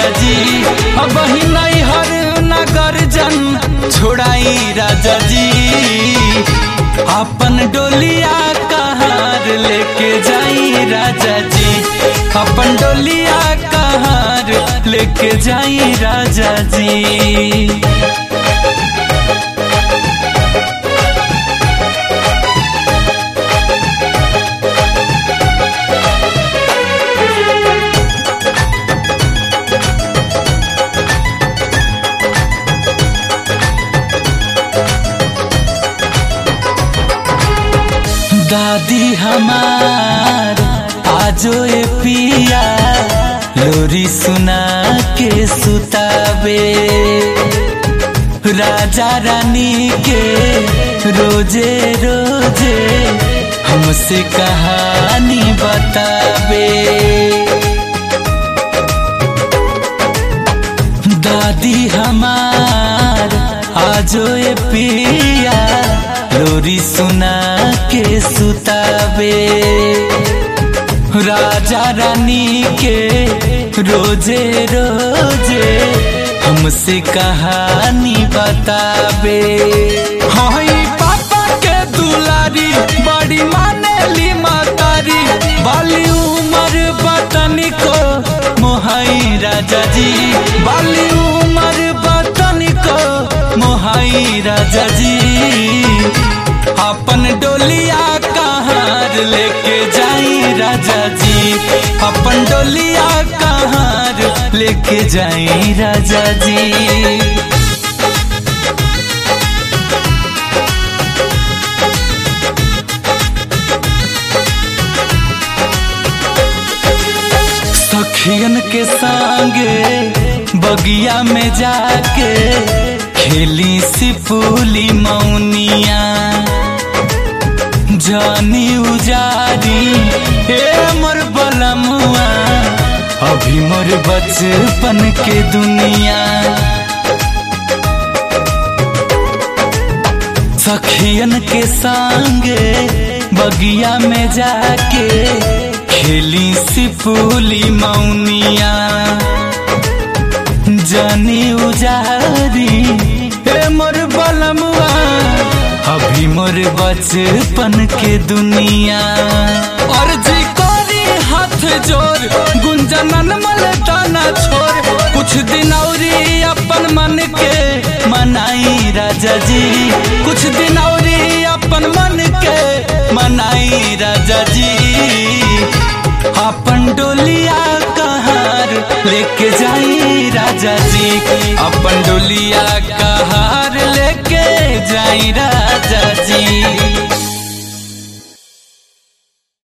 राजा जी। अब ही नहीं हर नगर जन छोड़ाई राजा जी। अपन डोलिया कहार लेके जाई राजा जी। अपन डोलिया कहार लेके जाई राजा जी। दादी हमार आजो ए पिया लोरी सुना के सुतावे। राजा रानी के रोजे रोजे हमसे कहानी बतावे। दादी हमार आजो ए पिया लोरी सुना के सुतावे। राजा रानी के रोजे रोजे हमसे कहानी बतावे। हाय पापा के दुलारी बड़ी मानेली मातारी। बाली उमर बतनी को मोहाई राजा जी। बाली उमर बतनी को मोहाई राजा जी। अपन डोलिया कहार लेके जाई राजा जी। अपन डोलिया कहार लेके जाई राजा जी। सखियन के संगे बगिया में जाके खेली सिपुली मौनिया। जानी उजारी हे मोर बलमुआ अभी मोर बचपन के दुनिया। सखियन के संगे बगिया में जाके खेली सिपुली मौनिया। जानी उजारी हे मोर बलमुआ अभी मोर बचपन के दुनिया। और जी कोरी हाथ जोर गुंजनन मलताना छोड़। कुछ दिन औरी अपन मन के मनाई राजा जी। कुछ दिन औरी अपन मन के मनाई राजा जी। अपन डोलिया कहार लेके जाई राजा जी। अपन डोलिया कहार लेके जाई राजा जी।